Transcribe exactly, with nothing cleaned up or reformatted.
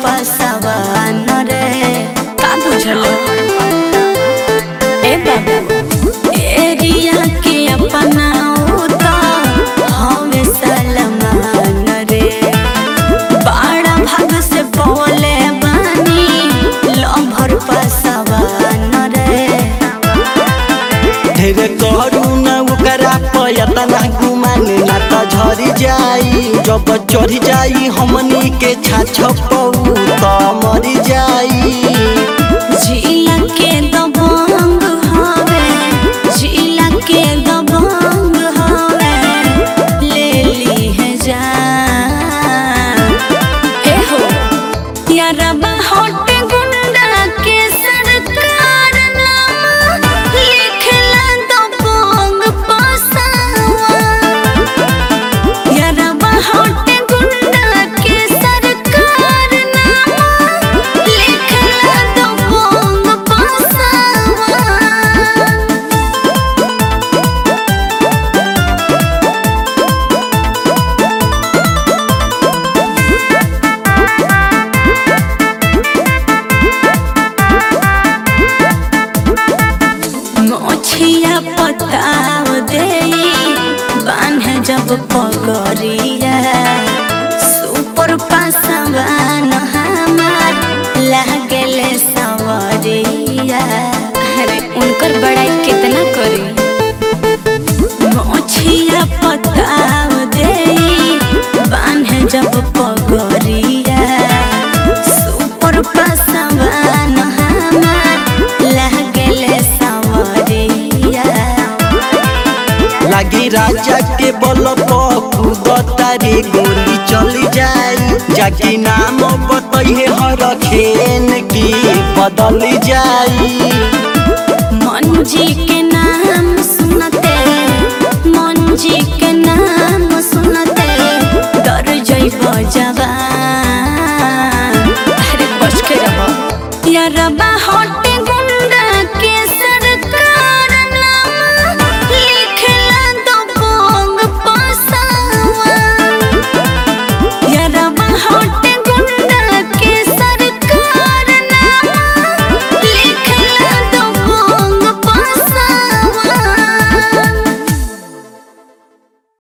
पसावा न रे का बुझल ए बाबू एरिया के अपना उता हमें सलमान रे बड़ा भाग से बोले बानी लंभर पसावा न रे ढेरे करू ना ओकरा पयतना गुमान ना त झरी जाई जब चढ़ी जाई हमनी के छाछ पऊ त मरी जाई जिला के दबंग हवे जिला के दबंग हवे ले ली है जान ए हो यारबा हट गुंडा के सरकार नाम लिखला दबंग पसावा यारबा हट गुंडा के सरकार नाम लिखला दबंग पसावा मोछिया पताव दे बान्ह जब पगरिया सुपर पासवान हमार लागले सवरिया अरे उनकर बड़ाई कितना करी मोछिया पताव दे बान्ह जब पगरिया सुपर पासवान हमार लागले सवरिया लागी राजा के बल पतारी गोली चली जाई जाकी नाम बतइहे हर खेन की बदल जाई मंजी के नाम सुनते मंजी के नाम सुनते डर जइब जवान अरे बच के रहो यारबा